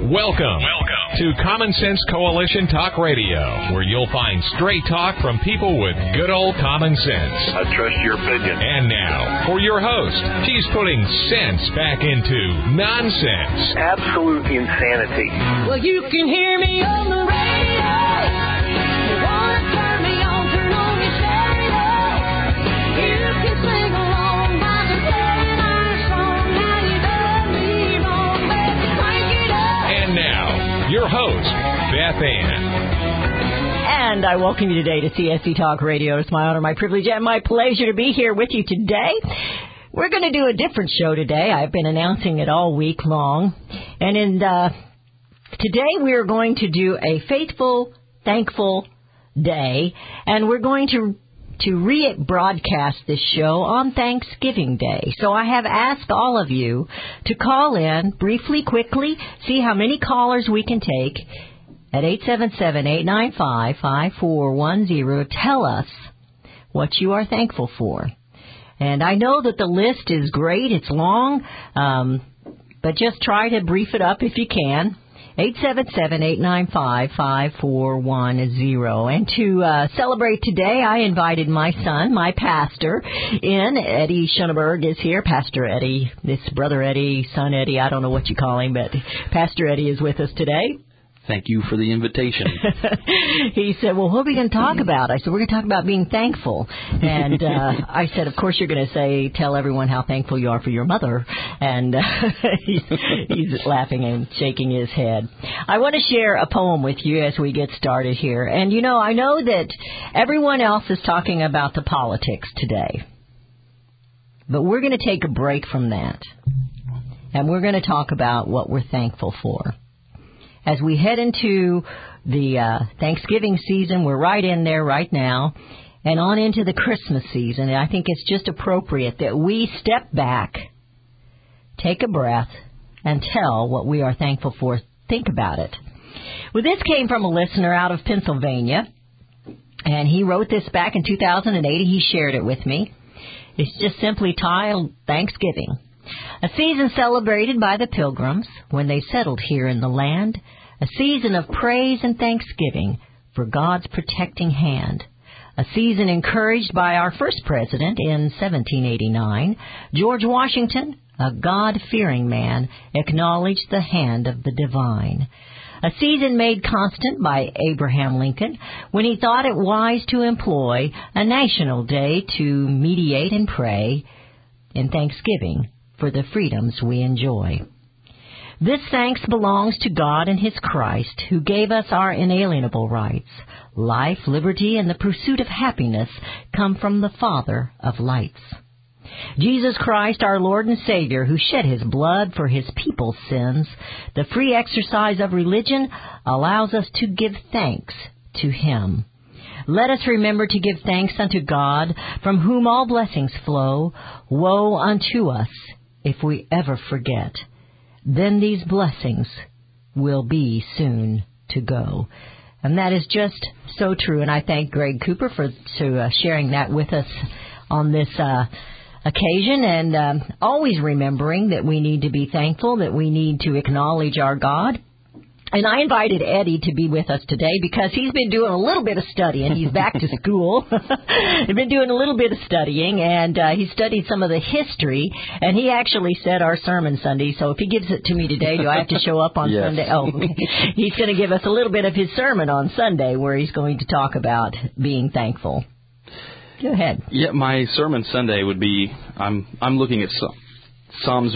Welcome to Common Sense Coalition Talk Radio, where you'll find straight talk from people with good old common sense. I trust your opinion. And now, for your host, she's putting sense back into nonsense. Absolute insanity. Well, you can hear me on the radio. You want to turn me on, turn on your stereo. You can sing along by the playing our song. Now you done me wrong, baby, crank it up. And now, your host, Beth Ann. And I welcome you today to CSC Talk Radio. It's my honor, my privilege, and my pleasure to be here with you today. We're going to do a different show today. I've been announcing it all week long. And today we're going to do a faithful, thankful day. And we're going to rebroadcast this show on Thanksgiving Day. So I have asked all of you to call in briefly, quickly, see how many callers we can take at 877-895-5410. Tell us what you are thankful for. And I know that the list is great. It's long, but just try to brief it up if you can. 877-895-5410. And to celebrate today, I invited my son, my pastor, in. Eddie Schoenberg is here. Pastor Eddie, this brother Eddie, son Eddie, I don't know what you call him, but Pastor Eddie is with us today. Thank you for the invitation. He said, well, what are we going to talk about? I said, we're going to talk about being thankful. And I said, of course, you're going to say, tell everyone how thankful you are for your mother. And he's laughing and shaking his head. I want to share a poem with you as we get started here. And, you know, I know that everyone else is talking about the politics today. But we're going to take a break from that. And we're going to talk about what we're thankful for. As we head into the Thanksgiving season, we're right in there right now, and on into the Christmas season. And I think it's just appropriate that we step back, take a breath, and tell what we are thankful for. Think about it. Well, this came from a listener out of Pennsylvania, and he wrote this back in 2008. He shared it with me. It's just simply titled Thanksgiving. A season celebrated by the Pilgrims when they settled here in the land. A season of praise and thanksgiving for God's protecting hand. A season encouraged by our first president in 1789. George Washington, a God-fearing man, acknowledged the hand of the divine. A season made constant by Abraham Lincoln when he thought it wise to employ a national day to mediate and pray in thanksgiving for the freedoms we enjoy. This thanks belongs to God and His Christ, who gave us our inalienable rights. Life, liberty, and the pursuit of happiness come from the Father of lights. Jesus Christ, our Lord and Savior, who shed His blood for His people's sins, the free exercise of religion allows us to give thanks to Him. Let us remember to give thanks unto God, from whom all blessings flow. Woe unto us if we ever forget. Then these blessings will be soon to go. And that is just so true. And I thank Greg Cooper for sharing that with us on this occasion. And always remembering that we need to be thankful, that we need to acknowledge our God. And I invited Eddie to be with us today because he's been doing a little bit of studying. He's back to school. He's been doing a little bit of studying, and he studied some of the history, and he actually said our sermon Sunday. So if he gives it to me today, do I have to show up on Yes. Sunday? Oh, okay. He's going to give us a little bit of his sermon on Sunday where he's going to talk about being thankful. Go ahead. Yeah, my sermon Sunday would be I'm looking at Psalms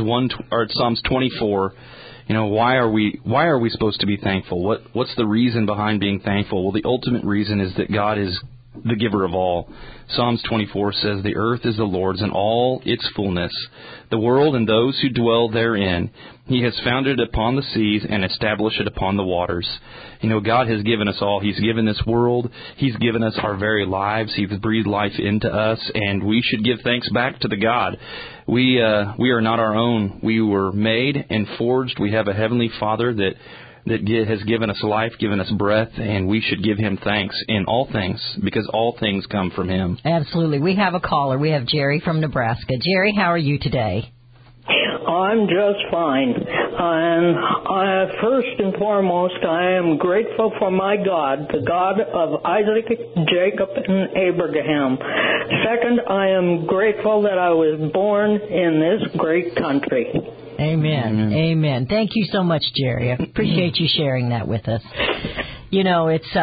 24. You know, why are we supposed to be thankful? What's the reason behind being thankful? Well, the ultimate reason is that God is the giver of all. Psalms 24 says, "The earth is the Lord's and all its fullness, the world and those who dwell therein. He has founded it upon the seas and established it upon the waters." You know, God has given us all. He's given this world. He's given us our very lives. He's breathed life into us, and we should give thanks back to the God. We are not our own. We were made and forged. We have a Heavenly Father that has given us life, given us breath, and we should give Him thanks in all things, because all things come from Him. Absolutely. We have a caller. We have Jerry from Nebraska. Jerry, how are you today? I'm just fine. And first and foremost, I am grateful for my God, the God of Isaac, Jacob, and Abraham. Second, I am grateful that I was born in this great country. Amen. Amen. Thank you so much, Jerry. I appreciate you sharing that with us. You know, it's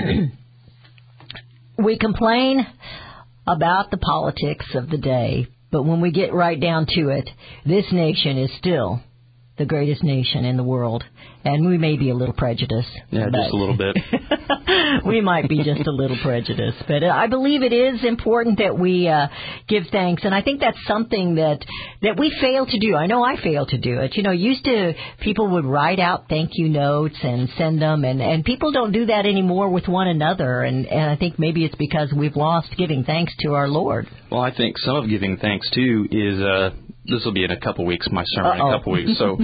we complain about the politics of the day, but when we get right down to it, this nation is still the greatest nation in the world. And we may be a little prejudiced. Yeah, just a little bit. We might be just a little prejudiced. But I believe it is important that we give thanks. And I think that's something that we fail to do. I know I fail to do it. You know, used to people would write out thank you notes and send them. And people don't do that anymore with one another. And I think maybe it's because we've lost giving thanks to our Lord. Well, I think some of giving thanks, too, is... this will be in a couple weeks, my sermon in a couple weeks. So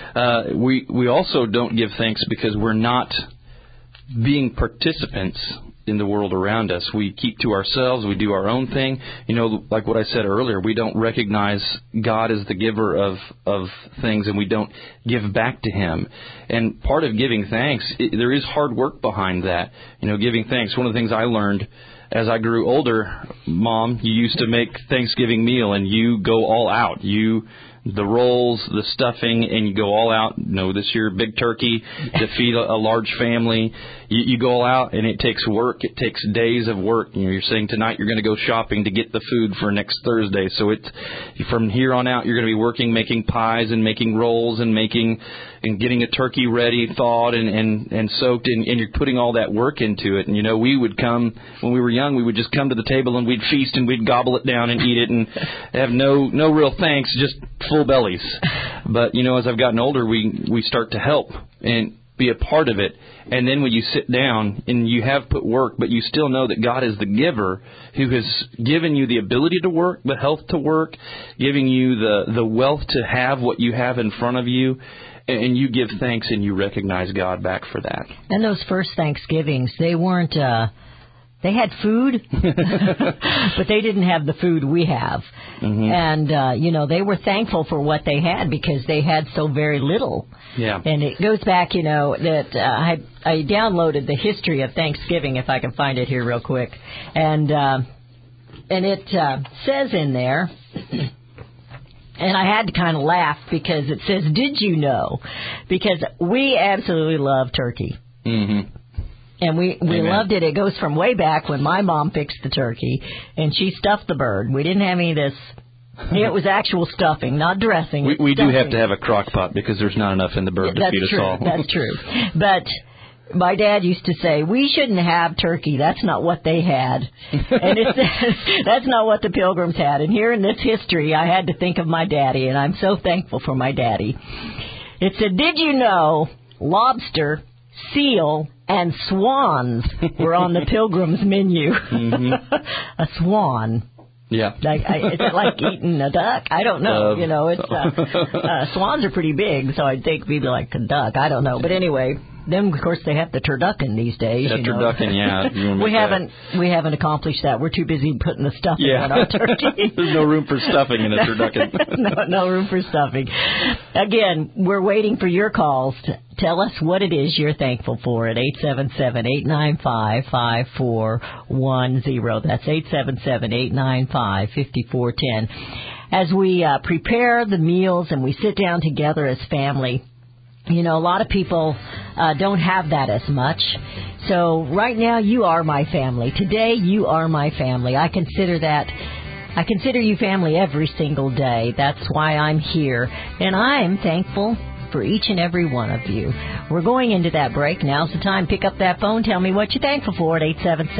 we also don't give thanks because we're not being participants in the world around us. We keep to ourselves. We do our own thing. You know, like what I said earlier, we don't recognize God as the giver of things, and we don't give back to Him. And part of giving thanks, there is hard work behind that. You know, giving thanks. One of the things I learned as I grew older, Mom, you used to make Thanksgiving meal and you go all out. The rolls, the stuffing, and you go all out. You know, this year, big turkey to feed a large family. You go all out, and it takes work. It takes days of work. You know, you're saying tonight you're going to go shopping to get the food for next Thursday. So from here on out, you're going to be working, making pies and making rolls and getting a turkey ready, thawed and soaked, and you're putting all that work into it. And, you know, we would come, when we were young, we would just come to the table and we'd feast and we'd gobble it down and eat it and have no real thanks, just full bellies. But, you know, as I've gotten older, we start to help and be a part of it. And then when you sit down and you have put work, but you still know that God is the giver who has given you the ability to work, the health to work, giving you the wealth to have what you have in front of you. And you give thanks and you recognize God back for that. And those first Thanksgivings, they weren't, they had food, but they didn't have the food we have. Mm-hmm. And, you know, they were thankful for what they had because they had so very little. Yeah. And it goes back, you know, that I downloaded the history of Thanksgiving, if I can find it here real quick. And it says in there... And I had to kind of laugh because it says, did you know? Because we absolutely love turkey. Mm-hmm. And we loved it. It goes from way back when my mom fixed the turkey, and she stuffed the bird. We didn't have any of this. It was actual stuffing, not dressing. We do have to have a crock pot because there's not enough in the bird to feed us all. That's true. But... my dad used to say, we shouldn't have turkey. That's not what they had. And that's not what the Pilgrims had. And here in this history, I had to think of my daddy, and I'm so thankful for my daddy. It said, did you know lobster, seal, and swans were on the Pilgrims menu? Mm-hmm. A swan. Yeah. Is it like eating a duck? I don't know. You know, it's swans are pretty big, so I'd think maybe like a duck. I don't know. But anyway... then, of course, they have the turducken these days. Yeah, turducken, yeah. We haven't accomplished that. We're too busy putting the stuffing on our turkey. There's no room for stuffing in a turducken. no room for stuffing. Again, we're waiting for your calls. Tell us what it is you're thankful for at 877-895-5410. That's 877-895-5410. As we prepare the meals and we sit down together as family, you know, a lot of people don't have that as much. So right now, you are my family. Today, you are my family. I consider you family every single day. That's why I'm here. And I'm thankful for each and every one of you. We're going into that break. Now's the time. Pick up that phone. Tell me what you're thankful for at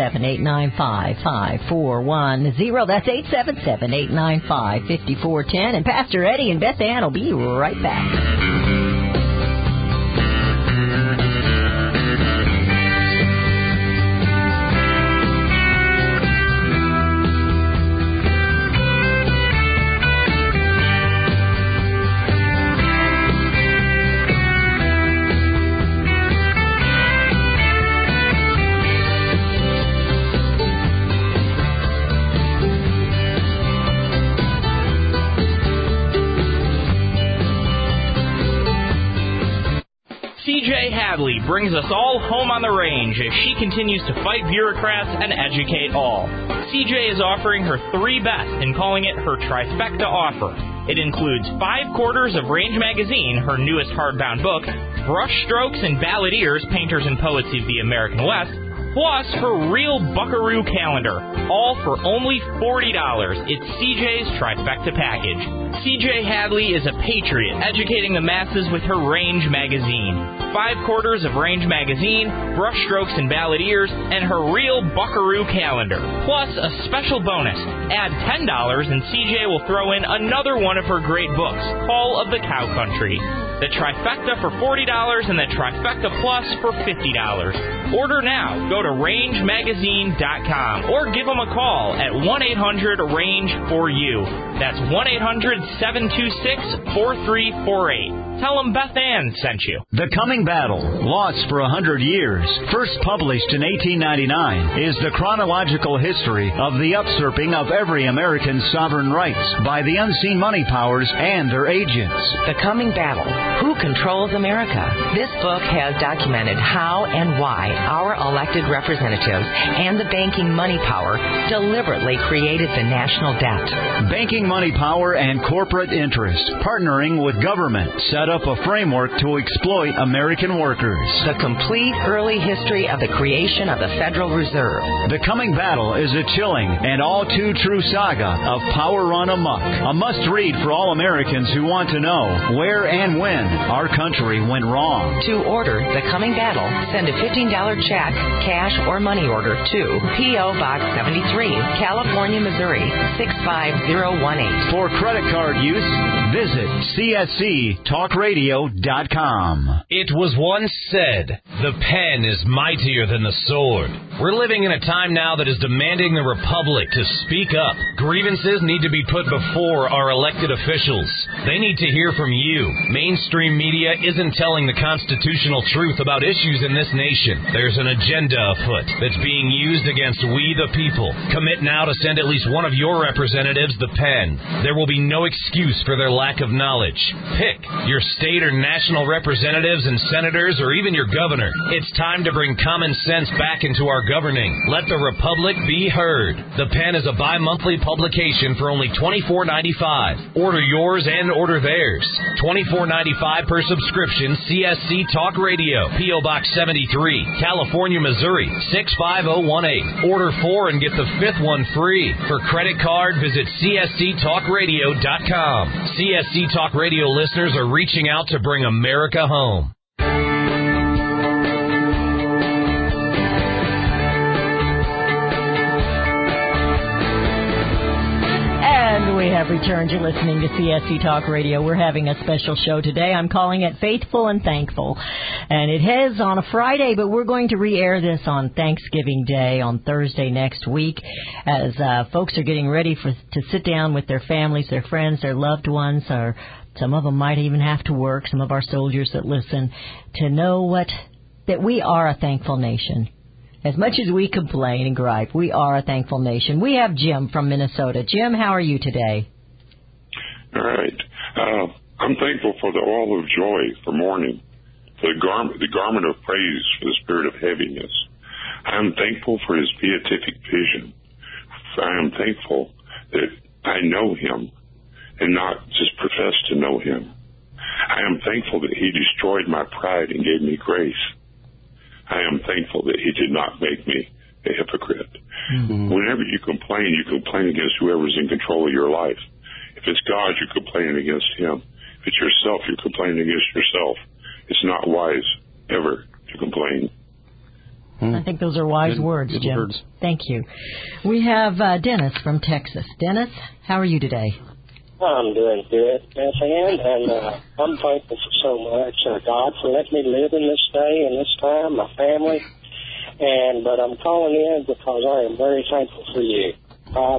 877-895-5410. That's 877-895-5410. And Pastor Eddie and Beth Ann will be right back. CJ Hadley brings us all home on the range as she continues to fight bureaucrats and educate all. CJ is offering her 3 best and calling it her trifecta offer. It includes 5 quarters of Range Magazine, her newest hardbound book, Brush Strokes and Balladeers, Painters and Poets of the American West, plus her real Buckaroo calendar, all for only $40. It's CJ's trifecta package. CJ Hadley is a patriot, educating the masses with her Range Magazine. 5 quarters of Range Magazine, Brush Strokes and Balladeers, and her real Buckaroo calendar. Plus a special bonus. Add $10 and CJ will throw in another one of her great books, Call of the Cow Country. The trifecta for $40 and the trifecta plus for $50. Order now. Go to rangemagazine.com or give them a call at 1-800-RANGE-4U. That's 1-800-726-4348. Tell them Beth Ann sent you. The Coming Battle, Lost for 100 Years, first published in 1899, is the chronological history of the usurping of every American's sovereign rights by the unseen money powers and their agents. The Coming Battle, Who Controls America? This book has documented how and why our elected representatives and the banking money power deliberately created the national debt. Banking money power and corporate interest, partnering with government, set up a framework to exploit American workers. The complete early history of the creation of the Federal Reserve. The Coming Battle is a chilling and all too true saga of power run amok. A must-read for all Americans who want to know where and when our country went wrong. To order The Coming Battle, send a $15 check, cash, or money order to P.O. Box 73, California, Missouri, 65018. For credit card use, visit csctalkradio.com. It was once said, the pen is mightier than the sword. We're living in a time now that is demanding the Republic to speak up. Grievances need to be put before our elected officials. They need to hear from you. Mainstream media isn't telling the constitutional truth about issues in this nation. There's an agenda afoot that's being used against we the people. Commit now to send at least one of your representatives the pen. There will be no excuse for their lack of knowledge. Pick your state or national representatives and senators or even your governor. It's time to bring common sense back into our governing. Let the Republic be heard. The Pen is a bi-monthly publication for only $24.95. Order yours and order theirs. $24.95 per subscription. CSC Talk Radio, P.O. Box 73, California, Missouri, 65018. Order 4 and get the 5th one free. For credit card, visit csctalkradio.com. CSC Talk Radio listeners are reaching out to bring America home. And we have returned. You're listening to CSC Talk Radio. We're having a special show today. I'm calling it Faithful and Thankful. And it is on a Friday, but we're going to re-air this on Thanksgiving Day on Thursday next week as folks are getting ready to sit down with their families, their friends, their loved ones, or some of them might even have to work, some of our soldiers that listen, to know that we are a thankful nation. As much as we complain and gripe, we are a thankful nation. We have Jim from Minnesota. Jim, how are you today? All right. I'm thankful for the oil of joy for mourning, for the garment of praise for the spirit of heaviness. I am thankful for his beatific vision. I am thankful that I know him and not just profess to know him. I am thankful that he destroyed my pride and gave me grace. I am thankful that he did not make me a hypocrite. Mm-hmm. Whenever you complain against whoever's in control of your life. If it's God, you're complaining against him. If it's yourself, you're complaining against yourself. It's not wise ever to complain. I think those are wise words, Jim. Words. Thank you. We have Dennis from Texas. Dennis, how are you today? I'm doing good, Beth Ann, and I'm thankful for so much, God, for letting me live in this day and this time, my family. But I'm calling in because I am very thankful for you. I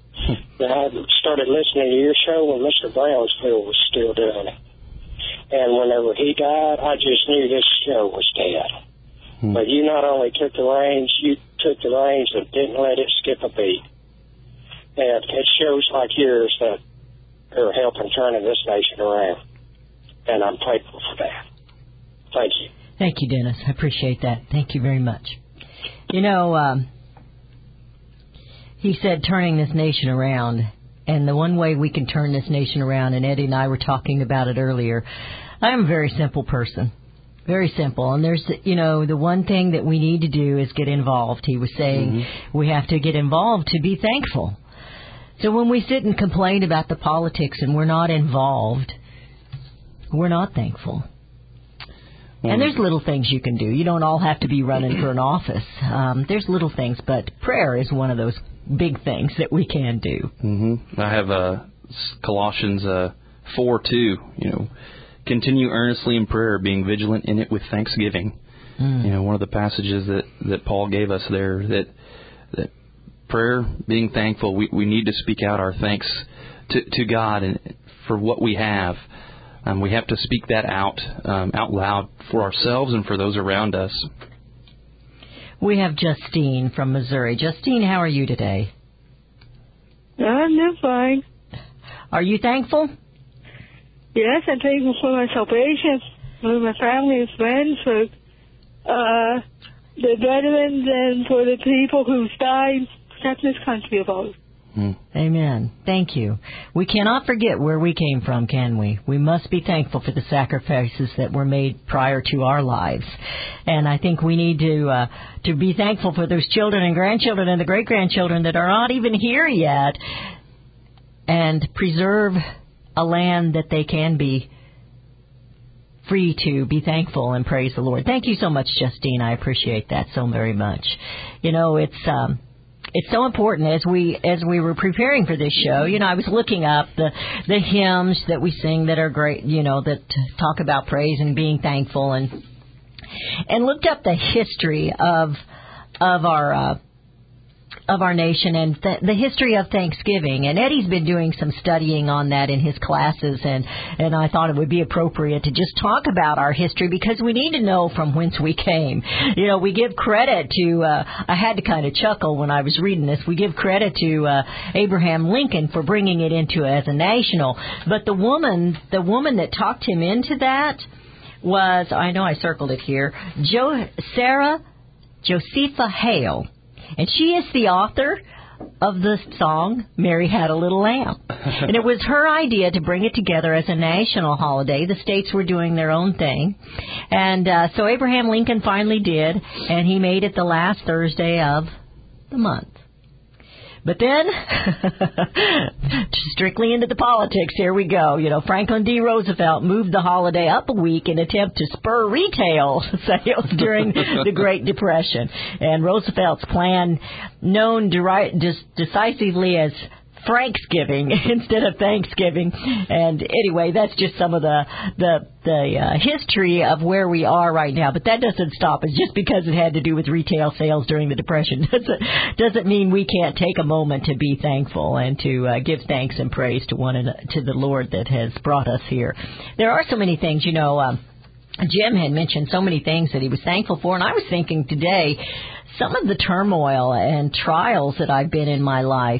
started listening to your show when Mr. Brownsville was still doing it. And whenever he died, I just knew this show was dead. But you not only took the reins, you took the reins and didn't let it skip a beat. And it shows like yours that are helping turning this nation around. And I'm thankful for that. Thank you. Thank you, Dennis. I appreciate that. Thank you very much. He said turning this nation around, and the one way we can turn this nation around, and Eddie and I were talking about it earlier, I'm a very simple person. Very simple. And there's, the one thing that we need to do is get involved. He was saying we have to get involved to be thankful. So when we sit and complain about the politics and we're not involved, we're not thankful. And there's little things you can do. You don't all have to be running for an office. There's little things, but prayer is one of those big things that we can do. I have Colossians 4:2. Continue earnestly in prayer, being vigilant in it with thanksgiving. One of the passages that Paul gave us there, that prayer, being thankful, we need to speak out our thanks to God and for what we have. We have to speak that out loud for ourselves and for those around us. We have Justine from Missouri. Justine, how are you today? I'm fine. Are you thankful? Yes, I'm thankful for my salvation, for my family and friends, for the veterans, and for the people who've died protecting this country of ours. Amen. Thank you. We cannot forget where we came from, can we? We must be thankful for the sacrifices that were made prior to our lives. And I think we need to be thankful for those children and grandchildren and the great-grandchildren that are not even here yet, and preserve a land that they can be free to be thankful and praise the Lord. Thank you so much, Justine. I appreciate that so very much. It's so important as we were preparing for this show. I was looking up the hymns that we sing that are great, that talk about praise and being thankful, and looked up the history of our nation and the history of Thanksgiving. And Eddie's been doing some studying on that in his classes, and I thought it would be appropriate to just talk about our history, because we need to know from whence we came. We give credit to, I had to kind of chuckle when I was reading this, we give credit to Abraham Lincoln for bringing it into as a national. But the woman that talked him into that was, I know I circled it here, Sarah Josepha Hale. And she is the author of the song, Mary Had a Little Lamb. And it was her idea to bring it together as a national holiday. The states were doing their own thing. And so Abraham Lincoln finally did, and he made it the last Thursday of the month. But then, strictly into the politics, here we go. Franklin D. Roosevelt moved the holiday up a week in an attempt to spur retail sales during the Great Depression. And Roosevelt's plan, known decisively as Franksgiving instead of Thanksgiving. And anyway, that's just some of the history of where we are right now. But that doesn't stop us. Just because it had to do with retail sales during the Depression doesn't mean we can't take a moment to be thankful and to give thanks and praise to the Lord that has brought us here. There are so many things, Jim had mentioned so many things that he was thankful for, and I was thinking today, some of the turmoil and trials that I've been in my life,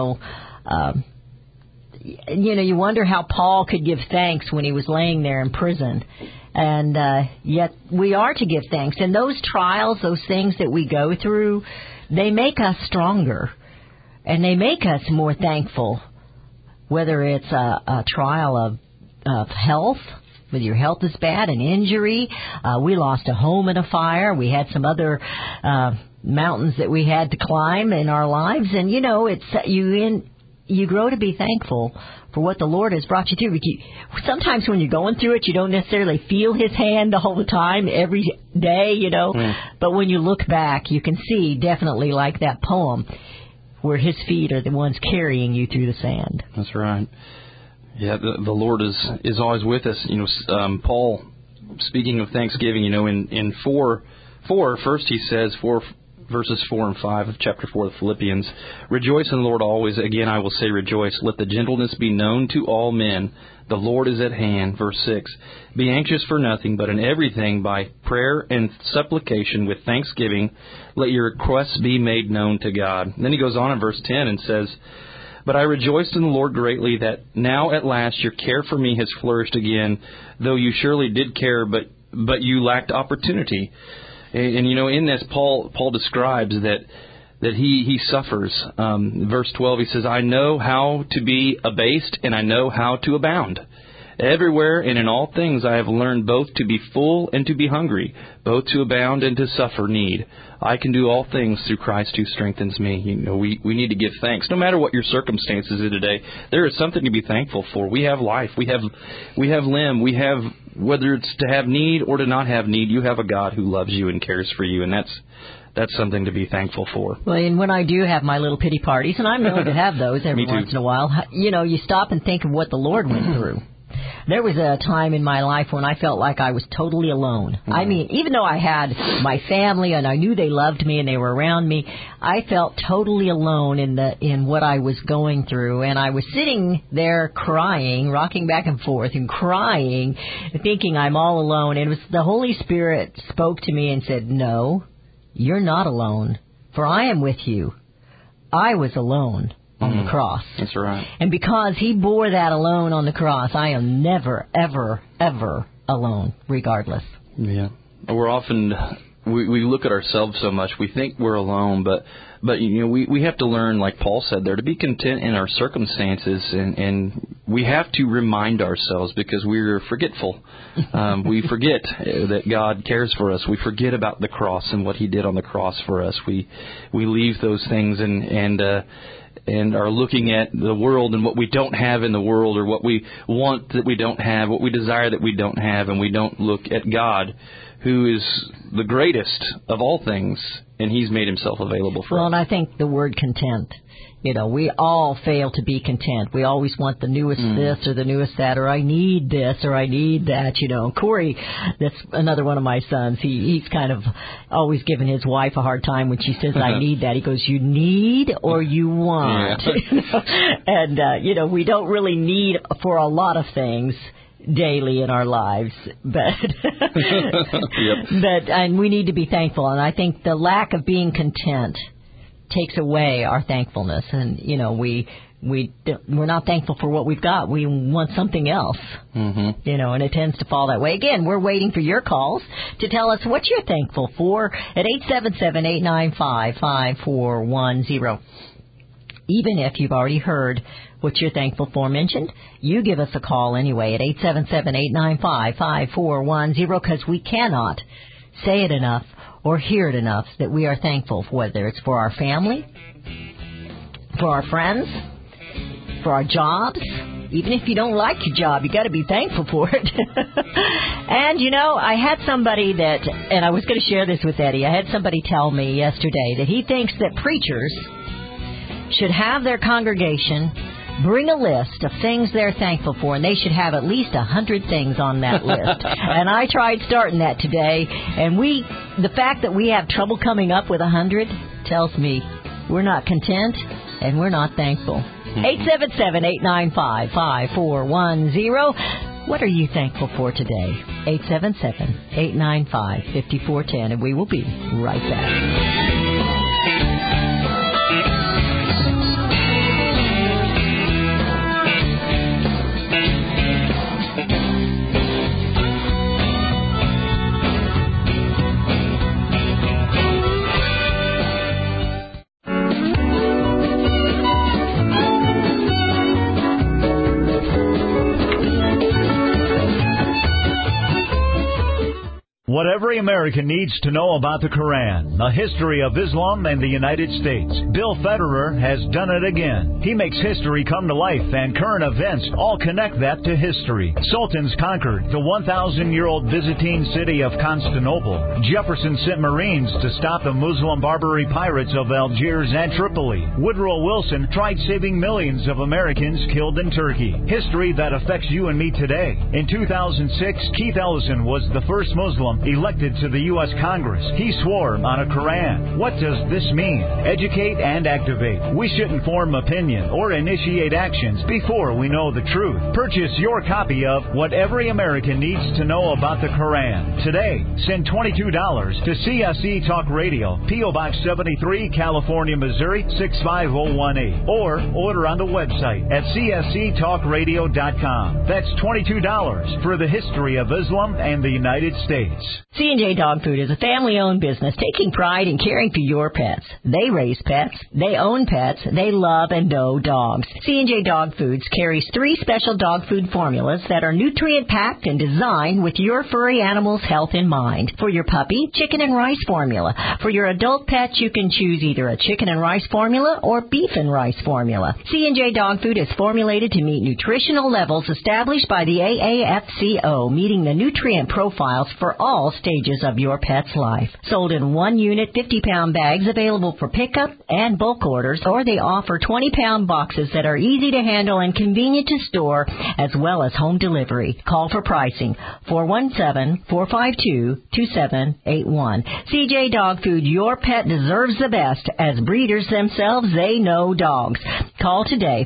you wonder how Paul could give thanks when he was laying there in prison. And yet we are to give thanks. And those trials, those things that we go through, they make us stronger. And they make us more thankful. Whether it's a trial of health, whether your health is bad, an injury, we lost a home in a fire, we had some other mountains that we had to climb in our lives. And, you grow to be thankful for what the Lord has brought you through. Sometimes when you're going through it, you don't necessarily feel His hand all the time, every day, But when you look back, you can see, definitely like that poem, where His feet are the ones carrying you through the sand. That's right. Yeah, the Lord is always with us. Paul, speaking of Thanksgiving, in 4, first he says, verses 4 and 5 of chapter 4 of Philippians, rejoice in the Lord always. Again, I will say rejoice. Let the gentleness be known to all men. The Lord is at hand. Verse 6, be anxious for nothing, but in everything by prayer and supplication with thanksgiving, let your requests be made known to God. And then he goes on in verse 10 and says, but I rejoiced in the Lord greatly that now at last your care for me has flourished again, though you surely did care, but but you lacked opportunity. And you know, in this, Paul describes that he suffers. Verse 12, he says, I know how to be abased, and I know how to abound. Everywhere and in all things I have learned both to be full and to be hungry, both to abound and to suffer need. I can do all things through Christ who strengthens me. You know, we need to give thanks. No matter what your circumstances are today, there is something to be thankful for. We have life. We have limb. We have, whether it's to have need or to not have need, you have a God who loves you and cares for you, and that's something to be thankful for. Well, and when I do have my little pity parties, and I'm known to have those every once in a while, you know, you stop and think of what the Lord went through. There was a time in my life when I felt like I was totally alone. Mm-hmm. I mean, even though I had my family and I knew they loved me and they were around me, I felt totally alone in what I was going through. And I was sitting there crying, rocking back and forth and crying, thinking I'm all alone. And it was the Holy Spirit spoke to me and said, no, you're not alone, for I am with you. I was alone on the cross. That's right. And because he bore that alone on the cross, I am never, ever, ever alone, regardless. Yeah. We're often, we look at ourselves so much, we think we're alone, but you know, we have to learn, like Paul said there, to be content in our circumstances, and we have to remind ourselves, because we're forgetful. We forget that God cares for us. We forget about the cross and what he did on the cross for us. We leave those things and are looking at the world and what we don't have in the world, or what we want that we don't have, what we desire that we don't have, and we don't look at God, who is the greatest of all things, and he's made himself available for us. Well, and I think the word content, you know, we all fail to be content. We always want the newest this or the newest that, or I need this or I need that, you know. Corey, that's another one of my sons. He's kind of always giving his wife a hard time when she says, I need that. He goes, you need or you want? Yeah. And, you know, we don't really need for a lot of things daily in our lives, but and we need to be thankful. And I think the lack of being content takes away our thankfulness. And you know, we're not thankful for what we've got. We want something else. Mm-hmm. You know, and it tends to fall that way. Again, we're waiting for your calls to tell us what you're thankful for at 877-895-5410. Even if you've already heard what you're thankful for mentioned, you give us a call anyway at 877-895-5410, because we cannot say it enough or hear it enough that we are thankful, whether it's for our family, for our friends, for our jobs. Even if you don't like your job, you got to be thankful for it. And, you know, I had somebody that, and I was going to share this with Eddie, I had somebody tell me yesterday that he thinks that preachers should have their congregation bring a list of things they're thankful for, and they should have at least 100 things on that list. And I tried starting that today, and the fact that we have trouble coming up with 100 tells me we're not content and we're not thankful. 877-895-5410. What are you thankful for today? 877-895-5410, and we will be right back. What every American needs to know about the Quran, the history of Islam and the United States. Bill Federer has done it again. He makes history come to life, and current events all connect that to history. Sultans conquered the 1,000-year-old Byzantine city of Constantinople. Jefferson sent Marines to stop the Muslim Barbary pirates of Algiers and Tripoli. Woodrow Wilson tried saving millions of Americans killed in Turkey. History that affects you and me today. In 2006, Keith Ellison was the first Muslim Elected to the U.S. Congress, he swore on a Quran. What does this mean? Educate and activate. We shouldn't form opinion or initiate actions before we know the truth. Purchase your copy of What Every American Needs to Know About the Quran today. Send $22 to CSC Talk Radio, P.O. Box 73, California, Missouri 65018, or order on the website at csctalkradio.com. That's $22 for the history of Islam and the United States. C&J Dog Food is a family-owned business taking pride in caring for your pets. They raise pets, they own pets, they love and know dogs. C&J Dog Foods carries 3 special dog food formulas that are nutrient-packed and designed with your furry animal's health in mind. For your puppy, chicken and rice formula. For your adult pet, you can choose either a chicken and rice formula or beef and rice formula. C&J Dog Food is formulated to meet nutritional levels established by the AAFCO, meeting the nutrient profiles for all stages of your pet's life. Sold in 1-unit 50-pound bags available for pickup and bulk orders, or they offer 20-pound boxes that are easy to handle and convenient to store, as well as home delivery. Call for pricing, 417-452-2781. CJ Dog Food, your pet deserves the best. As breeders themselves, they know dogs. Call today,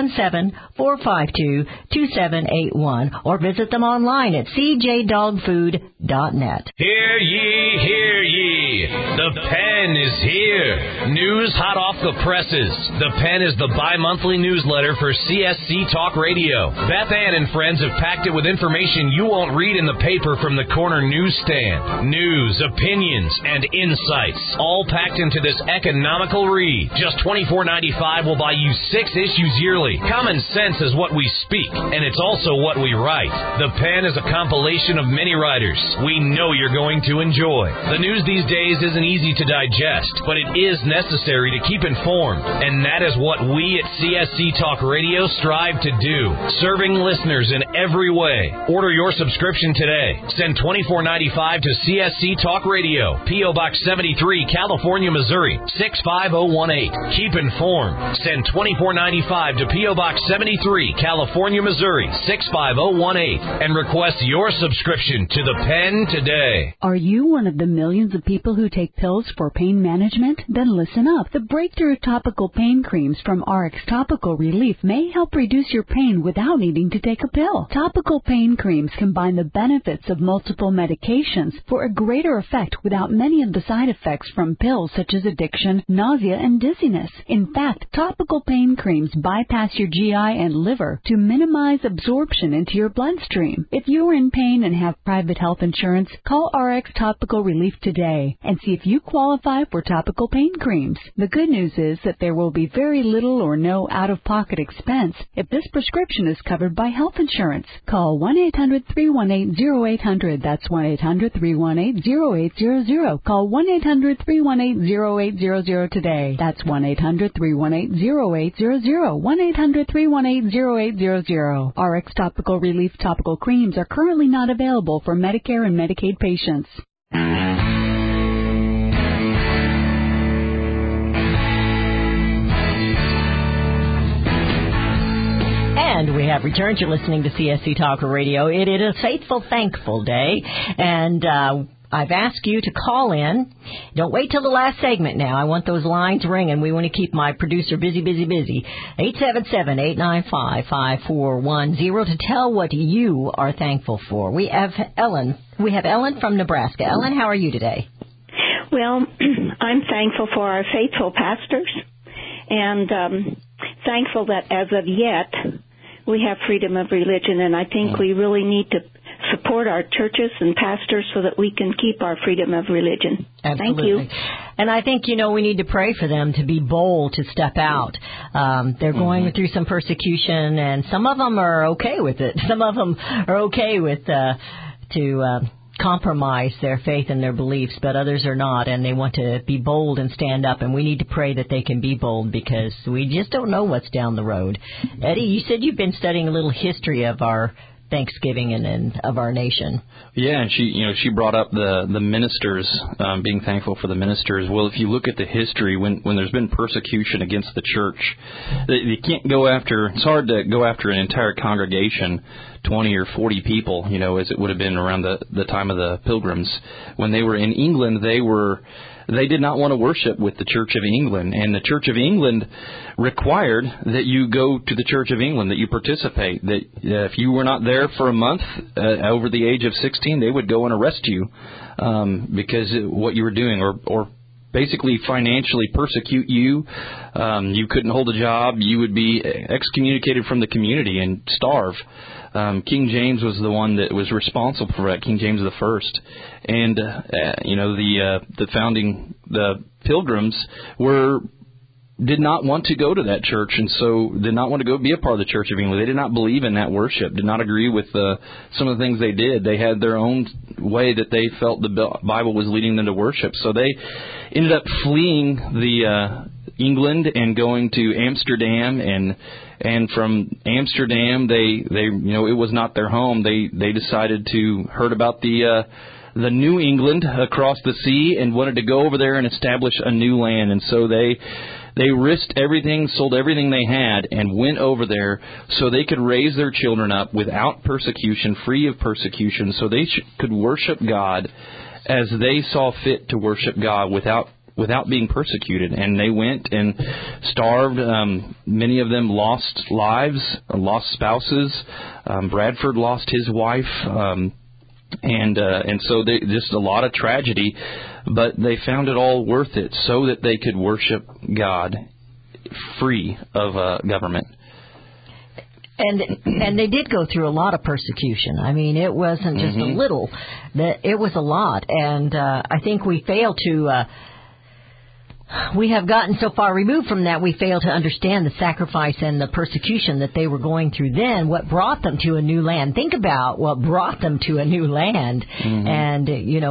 417-452-2781, or visit them online at cjdogfood.net. Hear ye, hear ye. The Pen is here. News hot off the presses. The Pen is the bi-monthly newsletter for CSC Talk Radio. Beth Ann and friends have packed it with information you won't read in the paper from the corner newsstand. News, opinions, and insights, all packed into this economical read. Just $24.95 will buy you 6 issues yearly. Common sense is what we speak, and it's also what we write. The Pen is a compilation of many writers we know you're going to enjoy. The news these days isn't easy to digest, but it is necessary to keep informed, and that is what we at CSC Talk Radio strive to do, serving listeners in every way. Order your subscription today. Send $24.95 to CSC Talk Radio, P.O. Box 73, California, Missouri 65018. Keep informed. Send $24.95 to P.O. Box 73, California, Missouri 65018, and request your subscription to the Pen today. Are you one of the millions of people who take pills for pain management? Then listen up. The breakthrough topical pain creams from RX Topical Relief may help reduce your pain without needing to take a pill. Topical pain creams combine the benefits of multiple medications for a greater effect without many of the side effects from pills such as addiction, nausea, and dizziness. In fact, topical pain creams bypass your GI and liver to minimize absorption into your bloodstream. If you are in pain and have private health insurance, call RX Topical Relief today and see if you qualify for topical pain creams. The good news is that there will be very little or no out-of-pocket expense if this prescription is covered by health insurance. Call 1-800-318-0800. That's 1-800-318-0800. Call 1-800-318-0800 today. That's 1-800-318-0800. 1-800-318-0800. RX Topical Relief topical creams are currently not available for Medicare and Medicaid patients. And we have returned. You're listening to CSC Talk Radio. It is a Faithful Thankful Day, and I've asked you to call in. Don't wait till the last segment now. I want those lines ringing. We want to keep my producer busy. 877-895-5410 to tell what you are thankful for. We have Ellen from Nebraska. Ellen, how are you today? Well, I'm thankful for our faithful pastors, and thankful that as of yet we have freedom of religion, and I think we really need to support our churches and pastors so that we can keep our freedom of religion. Absolutely. Thank you. And I think, we need to pray for them to be bold to step out. They're going through some persecution, and some of them are okay with it. Some of them are okay with to compromise their faith and their beliefs, but others are not, and they want to be bold and stand up, and we need to pray that they can be bold because we just don't know what's down the road. Eddie, you said you've been studying a little history of our Thanksgiving and of our nation. Yeah, and she brought up the ministers, being thankful for the ministers. Well, if you look at the history, when there's been persecution against the church, you can't go after. It's hard to go after an entire congregation, 20 or 40 people, as it would have been around the time of the Pilgrims. When they were in England, they did not want to worship with the Church of England, and the Church of England required that you go to the Church of England, that you participate, that if you were not there for a month over the age of 16, they would go and arrest you because what you were doing, or basically financially persecute you. You couldn't hold a job. You would be excommunicated from the community and starve. King James was the one that was responsible for that, King James I. And, the Pilgrims did not want to go to that church, and so did not want to go be a part of the Church of England. They did not believe in that worship, did not agree with some of the things they did. They had their own way that they felt the Bible was leading them to worship. So they ended up fleeing England and going to Amsterdam, and from Amsterdam they it was not their home. They decided to heard about the New England across the sea and wanted to go over there and establish a new land. And so they risked everything, sold everything they had, and went over there so they could raise their children up without persecution, free of persecution, so they could worship God as they saw fit to worship God without being persecuted. And they went and starved. Many of them lost lives, lost spouses. Bradford lost his wife. And so just a lot of tragedy, but they found it all worth it so that they could worship God free of government. And they did go through a lot of persecution. I mean, it wasn't just a little. It was a lot. And I think we fail to... we have gotten so far removed from that, we fail to understand the sacrifice and the persecution that they were going through then, what brought them to a new land. Think about what brought them to a new land. And,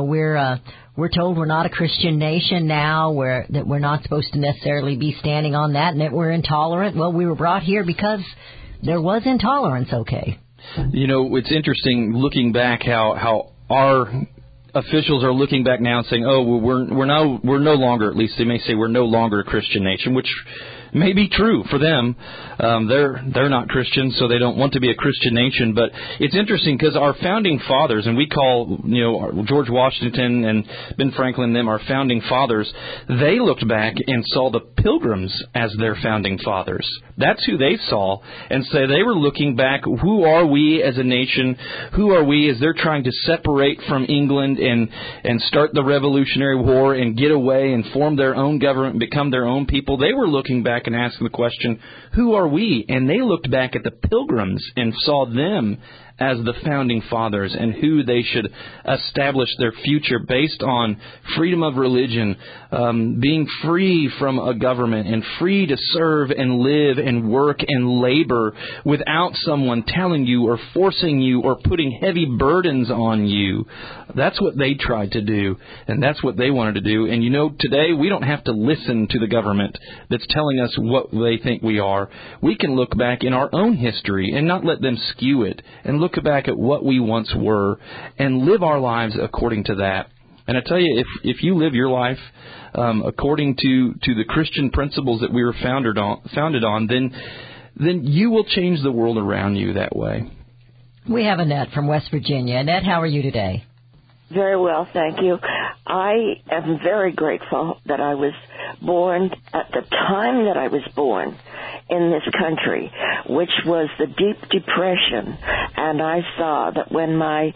we're told we're not a Christian nation now, that we're not supposed to necessarily be standing on that, and that we're intolerant. Well, we were brought here because there was intolerance, okay? It's interesting looking back how our officials are looking back now and saying, "Oh, well, we're no longer, at least they may say, we're no longer a Christian nation," which may be true for them. They're not Christians, so they don't want to be a Christian nation. But it's interesting because our founding fathers, and we call George Washington and Ben Franklin them our founding fathers, they looked back and saw the Pilgrims as their founding fathers. That's who they saw, and so they were looking back. Who are we as a nation? Who are we as they're trying to separate from England and start the Revolutionary War and get away and form their own government, become their own people? They were looking back and asking the question, who are we? And they looked back at the Pilgrims and saw them as the founding fathers and who they should establish their future based on freedom of religion, being free from a government and free to serve and live and work and labor without someone telling you or forcing you or putting heavy burdens on you. That's what they tried to do, and that's what they wanted to do. And today we don't have to listen to the government that's telling us what they think we are. We can look back in our own history and not let them skew it, and look back at what we once were and live our lives according to that. And I tell you, if you live your life according to the Christian principles that we were founded on, then you will change the world around you that way. We have Annette from West Virginia. Annette, how are you today? Very well, thank you. I am very grateful that I was born at the time that I was born in this country, which was the Deep Depression. And I saw that when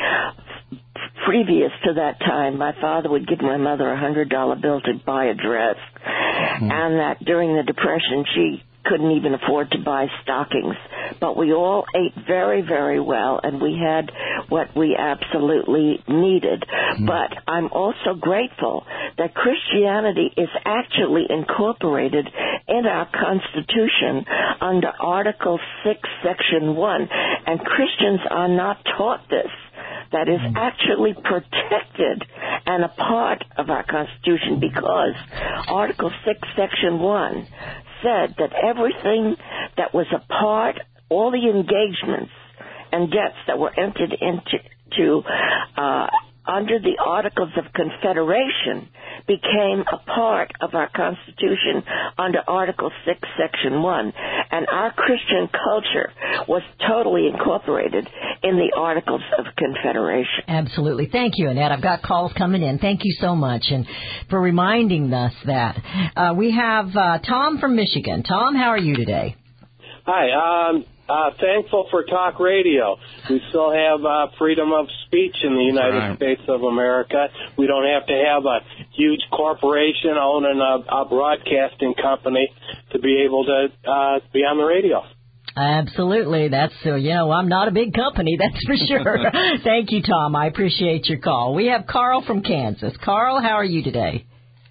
previous to that time, my father would give my mother a $100 bill to buy a dress, and that during the Depression she couldn't even afford to buy stockings. But we all ate very, very well, and we had what we absolutely needed. But I'm also grateful that Christianity is actually incorporated in our Constitution under Article 6, Section 1, and Christians are not taught this. That is actually protected and a part of our Constitution, because Article 6, Section 1 said that everything that was a part, all the engagements and debts that were entered into under the Articles of Confederation became a part of our Constitution under Article 6, Section 1. And our Christian culture was totally incorporated in the Articles of Confederation. Absolutely. Thank you, Annette. I've got calls coming in. Thank you so much and for reminding us that. We have Tom from Michigan. Tom, how are you today? Hi. Thankful for talk radio. We still have freedom of speech in the United States of America. We don't have to have a huge corporation owning a broadcasting company to be able to be on the radio. Absolutely. That's I'm not a big company, that's for sure. Thank you, Tom. I appreciate your call. We have Carl from Kansas. Carl, how are you today?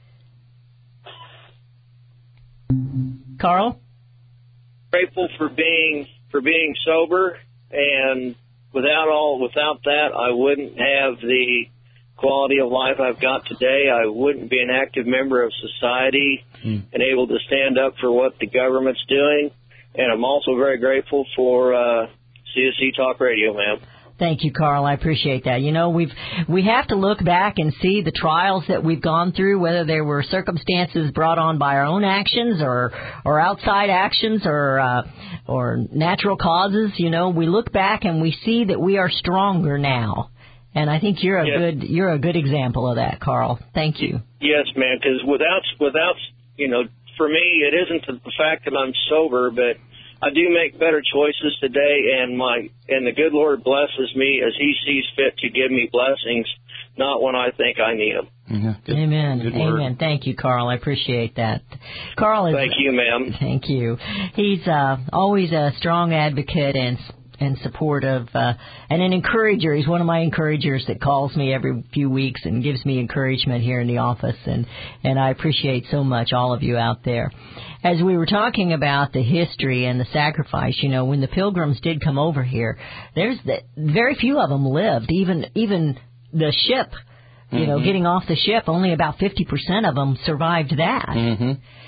Carl? Grateful for being sober, and without that, I wouldn't have the quality of life I've got today. I wouldn't be an active member of society and able to stand up for what the government's doing. And I'm also very grateful for CSC Talk Radio, ma'am. Thank you, Carl. I appreciate that. We have to look back and see the trials that we've gone through, whether they were circumstances brought on by our own actions or outside actions or natural causes. We look back and we see that we are stronger now. And I think you're a good example of that, Carl. Thank you. Yes, ma'am. Because without for me, it isn't the fact that I'm sober, but I do make better choices today, and the good Lord blesses me as He sees fit to give me blessings, not when I think I need them. Mm-hmm. Amen. Good Amen. word. Thank you, Carl. I appreciate that. Carl is. Thank you, ma'am. Thank you. He's always a strong advocate and support of and an encourager. He's one of my encouragers that calls me every few weeks and gives me encouragement here in the office, and I appreciate so much all of you out there. As we were talking about the history and the sacrifice, when the Pilgrims did come over here, very few of them lived. Even the ship, getting off the ship, only about 50% of them survived that. Mm-hmm.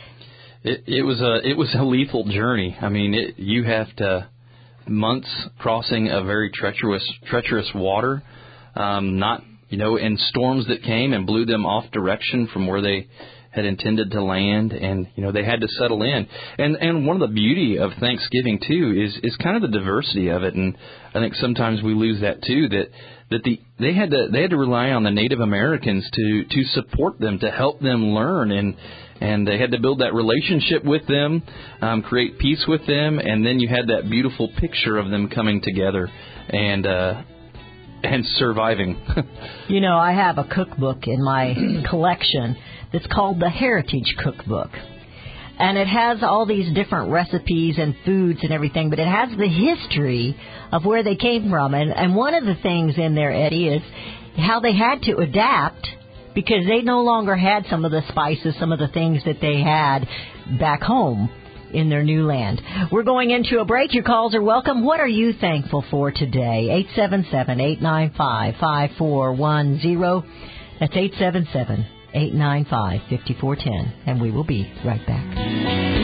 It was a lethal journey. I mean, you have to months crossing a very treacherous water, and storms that came and blew them off direction from where they had intended to land, and they had to settle in. And one of the beauty of Thanksgiving too is kind of the diversity of it, and I think sometimes we lose that too. That they had to rely on the Native Americans to support them, to help them learn, and they had to build that relationship with them, create peace with them, and then you had that beautiful picture of them coming together and surviving. I have a cookbook in my collection that's called the Heritage Cookbook. And it has all these different recipes and foods and everything, but it has the history of where they came from. And one of the things in there, Eddie, is how they had to adapt because they no longer had some of the spices, some of the things that they had back home in their new land. We're going into a break. Your calls are welcome. What are you thankful for today? 877-895-5410. That's 877-895-5410. And we will be right back.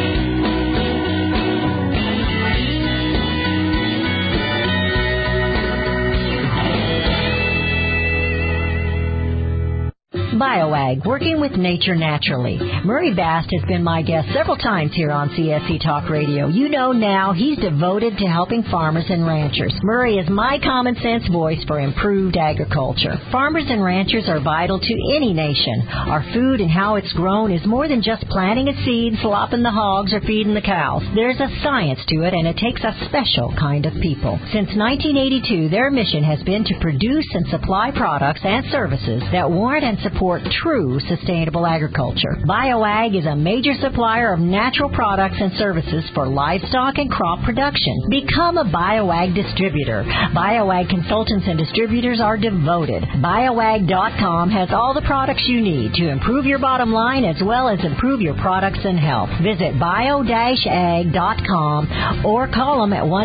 BioAg, working with nature naturally. Murray Bast has been my guest several times here on CSC Talk Radio. You know now he's devoted to helping farmers and ranchers. Murray is my common sense voice for improved agriculture. Farmers and ranchers are vital to any nation. Our food and how it's grown is more than just planting a seed, slopping the hogs, or feeding the cows. There's a science to it, and it takes a special kind of people. Since 1982, their mission has been to produce and supply products and services that warrant and support true sustainable agriculture. BioAg is a major supplier of natural products and services for livestock and crop production. Become a BioAg distributor. BioAg consultants and distributors are devoted. BioAg.com has all the products you need to improve your bottom line as well as improve your products and health. Visit bio-ag.com or call them at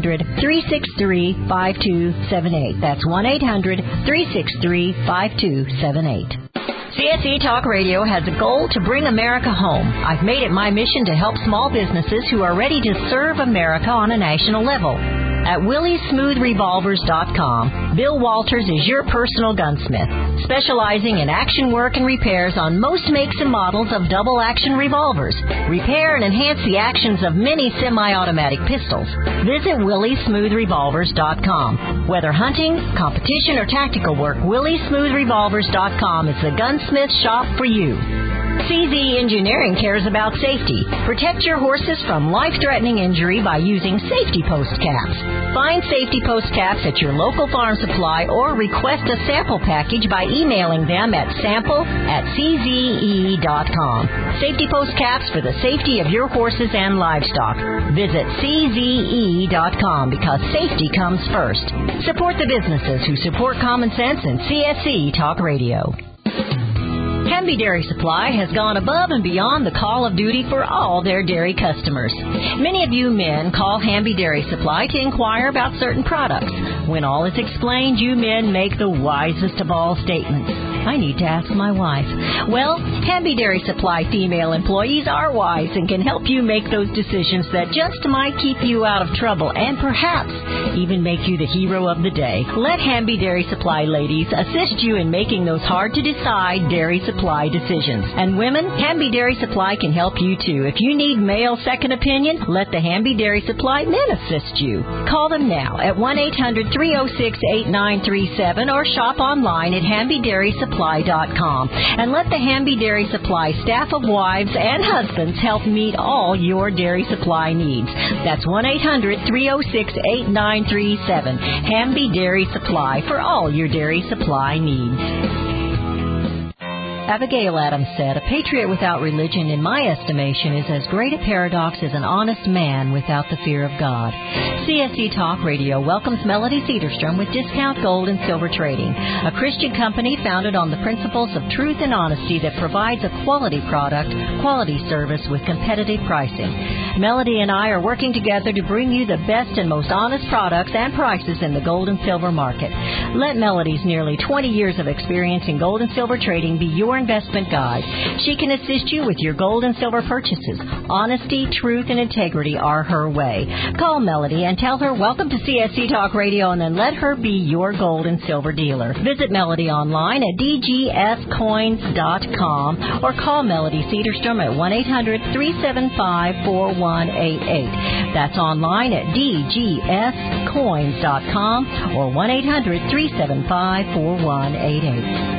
1-800-363-5278. That's 1-800-363-5278. CSE Talk Radio has a goal to bring America home. I've made it my mission to help small businesses who are ready to serve America on a national level. At WillieSmoothRevolvers.com, Bill Walters is your personal gunsmith, specializing in action work and repairs on most makes and models of double-action revolvers. Repair and enhance the actions of many semi-automatic pistols. Visit WillieSmoothRevolvers.com. Whether hunting, competition, or tactical work, WillieSmoothRevolvers.com is the gunsmith shop for you. CZ Engineering cares about safety. Protect your horses from life-threatening injury by using safety post caps. Find safety post caps at your local farm supply or request a sample package by emailing them at sample@czee.com. Safety post caps for the safety of your horses and livestock. Visit czee.com because safety comes first. Support the businesses who support common sense and CSC Talk Radio. Hamby Dairy Supply has gone above and beyond the call of duty for all their dairy customers. Many of you men call Hamby Dairy Supply to inquire about certain products. When all is explained, you men make the wisest of all statements. I need to ask my wife. Well, Hamby Dairy Supply female employees are wise and can help you make those decisions that just might keep you out of trouble and perhaps even make you the hero of the day. Let Hamby Dairy Supply ladies assist you in making those hard-to-decide dairy supply decisions. And women, Hamby Dairy Supply can help you too. If you need male second opinion, let the Hamby Dairy Supply men assist you. Call them now at 1-800-306-8937 or shop online at HambyDairySupply.com and let the Hamby Dairy Supply staff of wives and husbands help meet all your dairy supply needs. That's 1-800-306-8937. Hamby Dairy Supply for all your dairy supply needs. Abigail Adams said, "A patriot without religion, in my estimation, is as great a paradox as an honest man without the fear of God." CSC Talk Radio welcomes Melody Cederstrom with Discount Gold and Silver Trading, a Christian company founded on the principles of truth and honesty that provides a quality product, quality service with competitive pricing. Melody and I are working together to bring you the best and most honest products and prices in the gold and silver market. Let Melody's nearly 20 years of experience in gold and silver trading be your investment guide. She can assist you with your gold and silver purchases. Honesty, truth, and integrity are her way. Call Melody and tell her welcome to CSC Talk Radio and then let her be your gold and silver dealer. Visit Melody online at dgscoins.com or call Melody Cederstrom at 1-800-375-4188. That's online at dgscoins.com or 1-800-375-4188.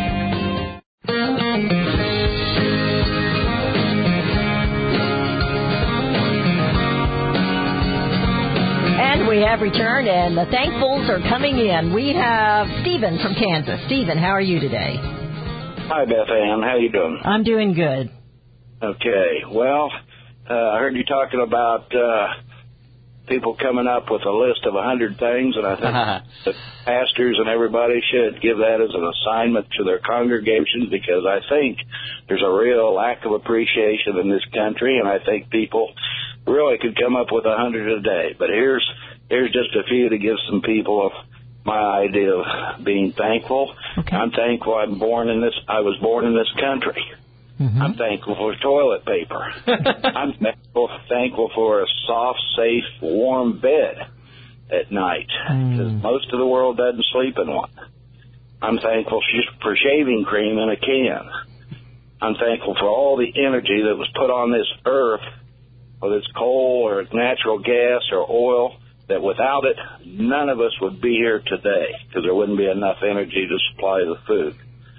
And we have returned, and the thankfuls are coming in. We have Stephen from Kansas. Stephen, how are you today? Hi, Beth Ann. How you doing? I'm doing good. Okay. Well, I heard you talking about people coming up with a list of 100 things, and I think the pastors and everybody should give that as an assignment to their congregations, because I think there's a real lack of appreciation in this country, and I think people really could come up with 100 a day. But here's just a few to give some people my idea of being thankful. Okay. I'm thankful I was born in this country. Mm-hmm. I'm thankful for toilet paper. I'm thankful for a soft, safe, warm bed at night, because most of the world doesn't sleep in one. I'm thankful for shaving cream in a can. I'm thankful for all the energy that was put on this earth, whether it's coal or it's natural gas or oil, that without it, none of us would be here today, because there wouldn't be enough energy to supply the food.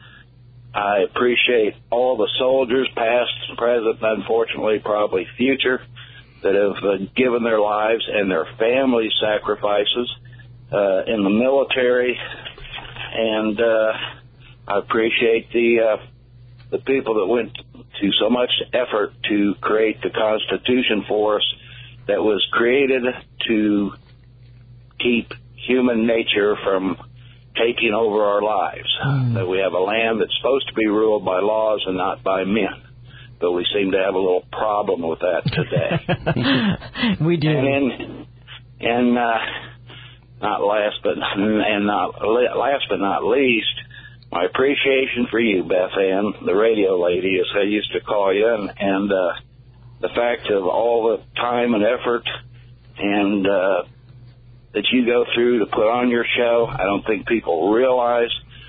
I appreciate all the soldiers, past, present, and unfortunately probably future, that have given their lives and their family sacrifices in the military. And I appreciate the people that went to so much effort to create the Constitution for us, that was created to keep human nature from taking over our lives. That we have a land that's supposed to be ruled by laws and not by men. But we seem to have a little problem with that today. We do. And not last but not least, my appreciation for you, Beth Ann, the radio lady, as I used to call you, and the fact of all the time and effort and that you go through to put on your show. I don't think people realize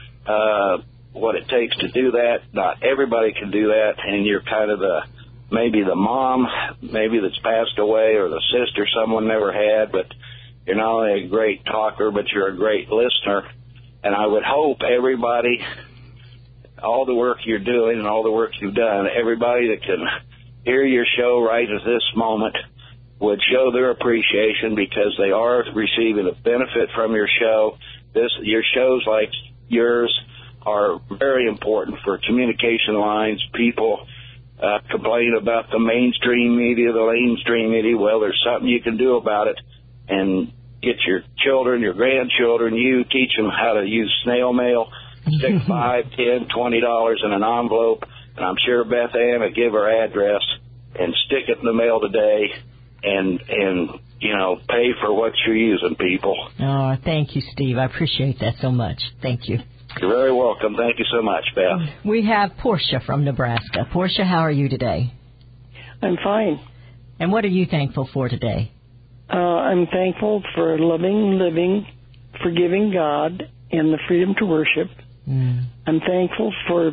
what it takes to do that. Not everybody can do that, and you're kind of maybe the mom, maybe that's passed away, or the sister someone never had, but you're not only a great talker, but you're a great listener. And I would hope everybody, all the work you're doing and all the work you've done, everybody that can hear your show right at this moment would show their appreciation, because they are receiving a benefit from your show. Your shows like yours are very important for communication lines. People complain about the mainstream media, Well, there's something you can do about it, and get your children, your grandchildren, you teach them how to use snail mail, stick $5, $10, $20 in an envelope, and I'm sure Beth Ann will give her address and stick it in the mail today, and pay for what you're using, people. Oh, thank you, Steve. I appreciate that so much. Thank you. You're very welcome. Thank you so much, Beth. We have Portia from Nebraska. Portia, how are you today? I'm fine. And what are you thankful for today? I'm thankful for a loving, living, forgiving God and the freedom to worship. I'm thankful for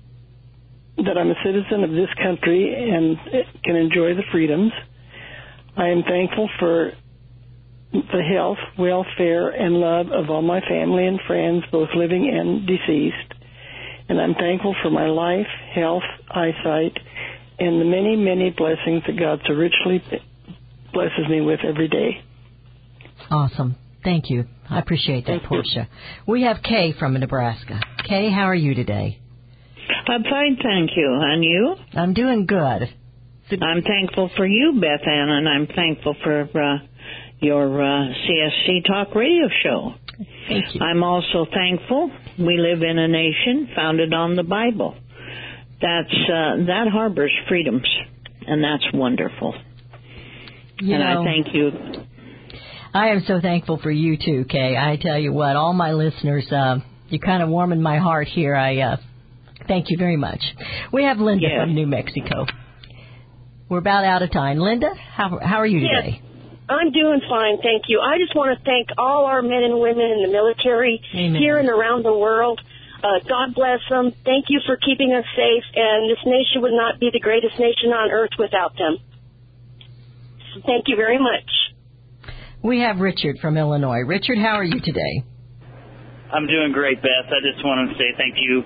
that I'm a citizen of this country and can enjoy the freedoms. I am thankful for the health, welfare, and love of all my family and friends, both living and deceased. And I'm thankful for my life, health, eyesight, and the many, many blessings that God so richly blesses me with every day. Awesome. Thank you. I appreciate that, Portia. We have Kay from Nebraska. Kay, how are you today? I'm fine, thank you. And you? I'm doing good. I'm thankful for you, Beth Ann, and I'm thankful for your CSC Talk radio show. Thank you. I'm also thankful we live in a nation founded on the Bible. That harbors freedoms, and that's wonderful. I thank you. I am so thankful for you, too, Kay. I tell you what, all my listeners, you kind of warming my heart here. I thank you very much. We have Linda from New Mexico. We're about out of time. Linda, how are you today? Yes. I'm doing fine, thank you. I just want to thank all our men and women in the military here and around the world. God bless them. Thank you for keeping us safe, and this nation would not be the greatest nation on earth without them. Thank you very much. We have Richard from Illinois. Richard, how are you today? I'm doing great, Beth. I just wanted to say thank you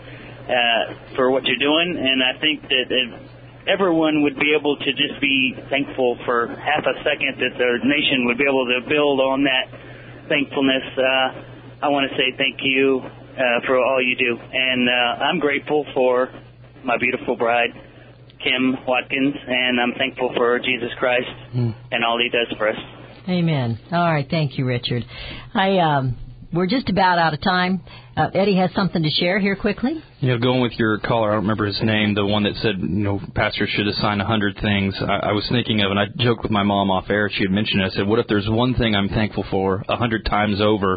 for what you're doing, and I think that everyone would be able to just be thankful for half a second, that their nation would be able to build on that thankfulness. I want to say thank you for all you do, and I'm grateful for my beautiful bride, Kim Watkins, and I'm thankful for Jesus Christ and all he does for us. Amen. All right. Thank you, Richard. We're just about out of time. Eddie has something to share here quickly. Going with your caller, I don't remember his name, the one that said, pastors should assign 100 things. I was thinking of, and I joked with my mom off air, she had mentioned it. I said, what if there's one thing I'm thankful for 100 times over?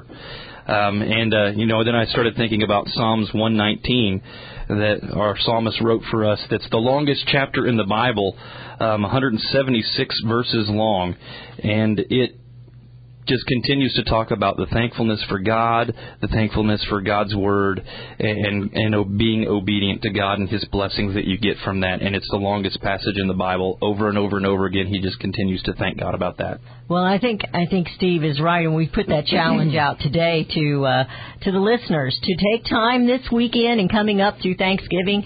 Then I started thinking about Psalms 119 that our psalmist wrote for us. That's the longest chapter in the Bible, 176 verses long, and it just continues to talk about the thankfulness for God, the thankfulness for God's Word, and being obedient to God and His blessings that you get from that. And it's the longest passage in the Bible. Over and over and over again, he just continues to thank God about that. Well, I think Steve is right, and we put that challenge out today to the listeners to take time this weekend and coming up through Thanksgiving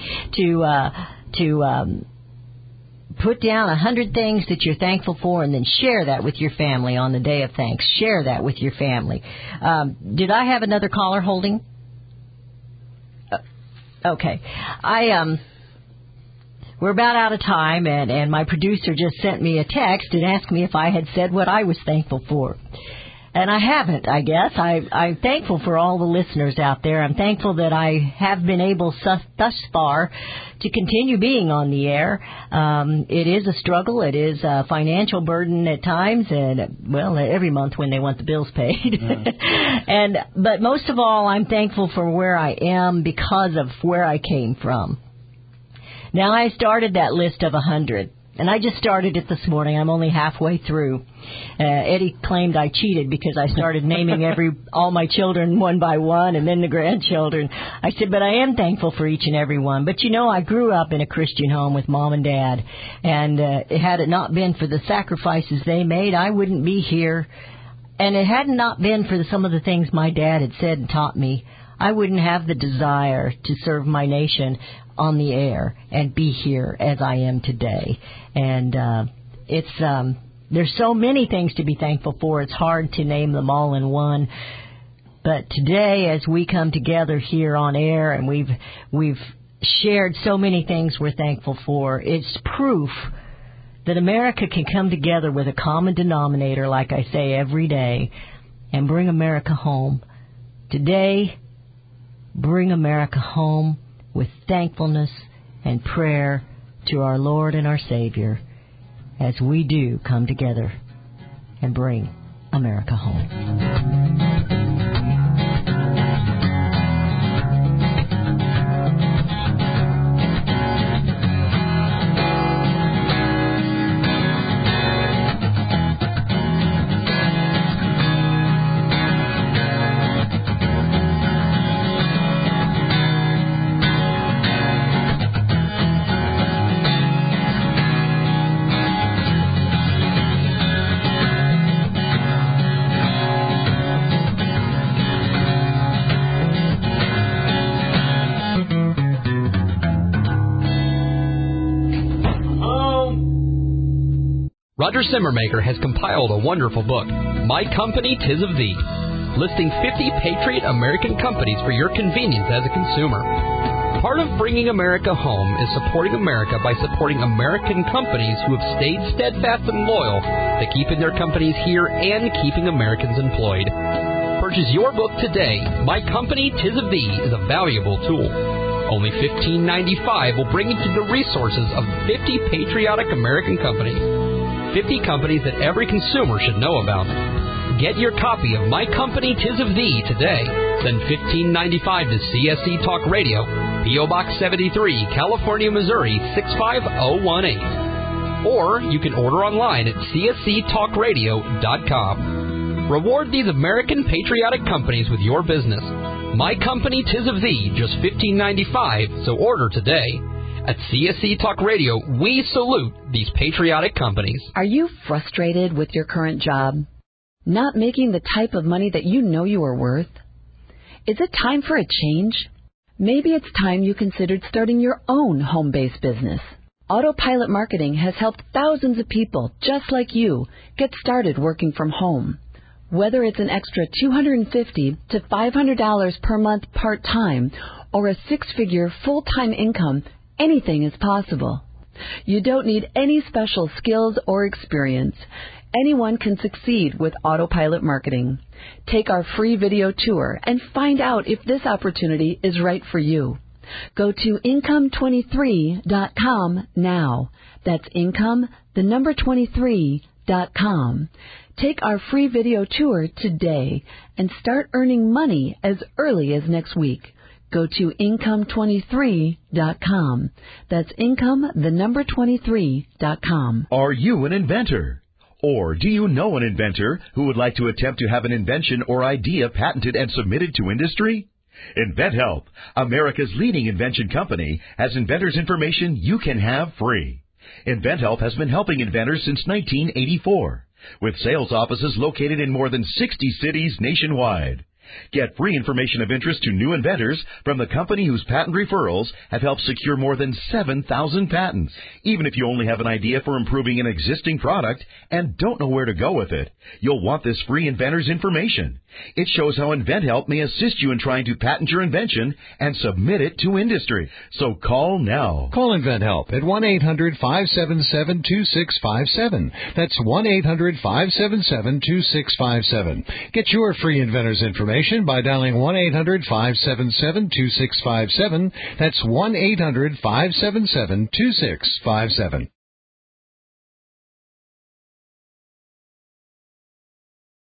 to put down 100 things that you're thankful for, and then share that with your family on the day of thanks. Share that with your family. Did I have another caller holding? Okay. We're about out of time, and my producer just sent me a text and asked me if I had said what I was thankful for. And I haven't, I guess. I'm thankful for all the listeners out there. I'm thankful that I have been able thus far to continue being on the air. It is a struggle. It is a financial burden at times, and, every month when they want the bills paid. But most of all, I'm thankful for where I am because of where I came from. Now, I started that list of 100. And I just started it this morning. I'm only halfway through. Eddie claimed I cheated because I started naming all my children one by one and then the grandchildren. I said, but I am thankful for each and every one. But, I grew up in a Christian home with Mom and Dad. And had it not been for the sacrifices they made, I wouldn't be here. And it had not been for some of the things my dad had said and taught me, I wouldn't have the desire to serve my nation on the air and be here as I am today. And there's so many things to be thankful for. It's hard to name them all in one. But today, as we come together here on air and we've shared so many things we're thankful for, it's proof that America can come together with a common denominator, like I say every day, and bring America home. Today, bring America home with thankfulness and prayer to our Lord and our Savior as we do come together and bring America home. Roger Simmermaker has compiled a wonderful book, My Company, 'Tis of Thee, listing 50 patriot American companies for your convenience as a consumer. Part of bringing America home is supporting America by supporting American companies who have stayed steadfast and loyal to keeping their companies here and keeping Americans employed. Purchase your book today. My Company, 'Tis of Thee is a valuable tool. Only $15.95 will bring you to the resources of 50 patriotic American companies. 50 companies that every consumer should know about. Get your copy of My Company, 'Tis of Thee today. Send $15.95 to CSC Talk Radio, P.O. Box 73, California, Missouri, 65018. Or you can order online at csctalkradio.com. Reward these American patriotic companies with your business. My Company, 'Tis of Thee, just $15.95, so order today. At CSC Talk Radio, we salute these patriotic companies. Are you frustrated with your current job? Not making the type of money that you know you are worth? Is it time for a change? Maybe it's time you considered starting your own home-based business. Autopilot Marketing has helped thousands of people just like you get started working from home. Whether it's an extra $250 to $500 per month part-time or a six-figure full-time income, anything is possible. You don't need any special skills or experience. Anyone can succeed with Autopilot Marketing. Take our free video tour and find out if this opportunity is right for you. Go to income23.com now. That's income, the number 23.com. Take our free video tour today and start earning money as early as next week. Go to income23.com. That's income, the number 23.com. Are you an inventor? Or do you know an inventor who would like to attempt to have an invention or idea patented and submitted to industry? InventHelp, America's leading invention company, has inventors' information you can have free. InventHelp has been helping inventors since 1984, with sales offices located in more than 60 cities nationwide. Get free information of interest to new inventors from the company whose patent referrals have helped secure more than 7,000 patents. Even if you only have an idea for improving an existing product and don't know where to go with it, you'll want this free inventor's information. It shows how InventHelp may assist you in trying to patent your invention and submit it to industry. So call now. Call InventHelp at 1-800-577-2657. That's 1-800-577-2657. Get your free inventor's information by dialing 1-800-577-2657. That's 1-800-577-2657.